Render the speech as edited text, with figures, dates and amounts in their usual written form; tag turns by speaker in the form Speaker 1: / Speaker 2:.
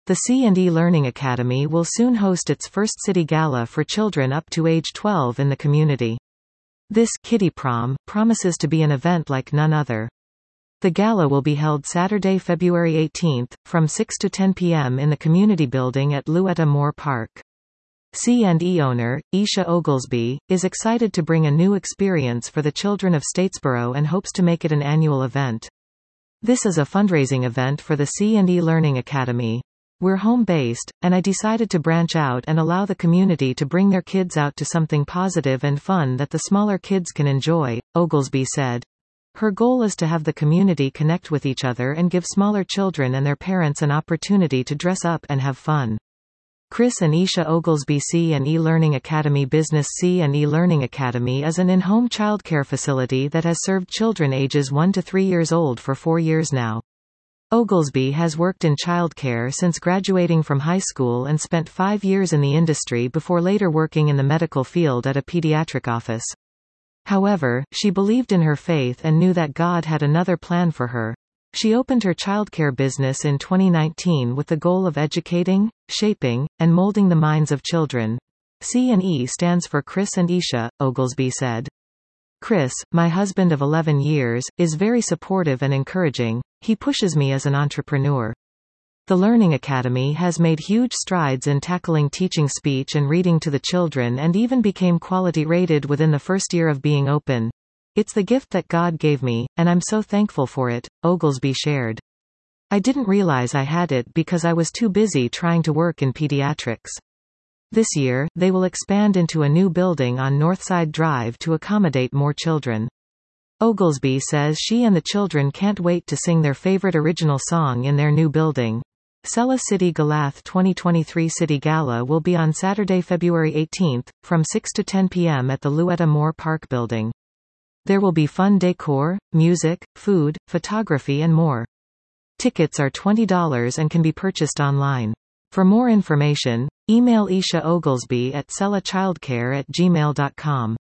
Speaker 1: The C&E Learning Academy will soon host its first city gala for children up to age 12 in the community. This Kiddie Prom promises to be an event like none other. The gala will be held Saturday, February 18, from 6 to 10 p.m. in the community building at Luetta Moore Park. C&E owner, Isha Oglesby, is excited to bring a new experience for the children of Statesboro and hopes to make it an annual event. This is a fundraising event for the C&E Learning Academy. We're home-based, and I decided to branch out and allow the community to bring their kids out to something positive and fun that the smaller kids can enjoy, Oglesby said. Her goal is to have the community connect with each other and give smaller children and their parents an opportunity to dress up and have fun. Chris and Isha Oglesby C&E Learning Academy Business C&E Learning Academy is an in-home childcare facility that has served children ages 1 to 3 years old for 4 years now. Oglesby has worked in childcare since graduating from high school and spent 5 years in the industry before later working in the medical field at a pediatric office. However, she believed in her faith and knew that God had another plan for her. She opened her childcare business in 2019 with the goal of educating, shaping, and molding the minds of children. C&E stands for Chris and Isha, Oglesby said. Chris, my husband of 11 years, is very supportive and encouraging. He pushes me as an entrepreneur. The Learning Academy has made huge strides in tackling teaching speech and reading to the children and even became quality rated within the first year of being open. It's the gift that God gave me, and I'm so thankful for it, Oglesby shared. I didn't realize I had it because I was too busy trying to work in pediatrics. This year, they will expand into a new building on Northside Drive to accommodate more children. Oglesby says she and the children can't wait to sing their favorite original song in their new building. Sella City Galath 2023 City Gala will be on Saturday, February 18, from 6 to 10 p.m. at the Luetta Moore Park building. There will be fun decor, music, food, photography and more. Tickets are $20 and can be purchased online. For more information, email Isha Oglesby at sellachildcare@gmail.com.